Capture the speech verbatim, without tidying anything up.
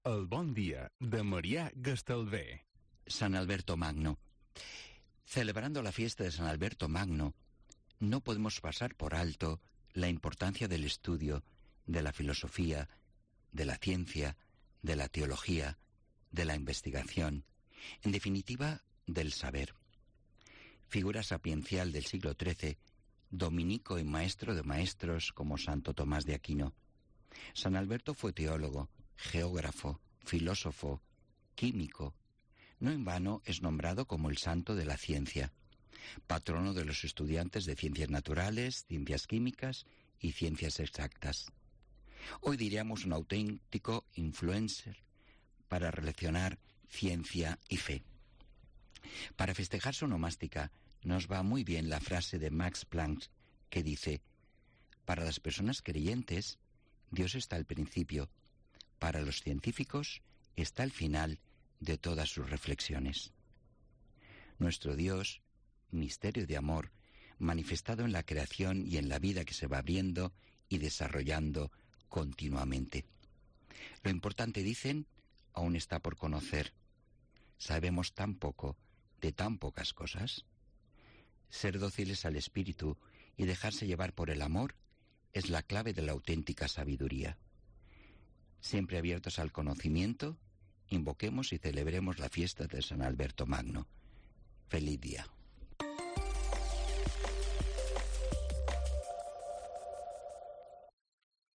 El bon dia de Marià Gastalver. San Alberto Magno. Celebrando la fiesta de San Alberto Magno, no podemos pasar por alto la importancia del estudio, de la filosofía, de la ciencia, de la teología, de la investigación, en definitiva, del saber. Figura sapiencial del siglo trece, dominico y maestro de maestros como Santo Tomás de Aquino. San Alberto fue teólogo, geógrafo, filósofo, químico. No en vano es nombrado como el santo de la ciencia, patrono de los estudiantes de ciencias naturales, ciencias químicas y ciencias exactas. Hoy diríamos un auténtico influencer para relacionar ciencia y fe. Para festejar su onomástica nos va muy bien la frase de Max Planck que dice: para las personas creyentes, Dios está al principio, para los científicos está al final de todas sus reflexiones. Nuestro Dios, misterio de amor, manifestado en la creación y en la vida que se va abriendo y desarrollando continuamente. Lo importante, dicen, aún está por conocer. Sabemos tan poco de tan pocas cosas. Ser dóciles al Espíritu y dejarse llevar por el amor es la clave de la auténtica sabiduría. Siempre abiertos al conocimiento, invoquemos y celebremos la fiesta de San Alberto Magno. Feliz día.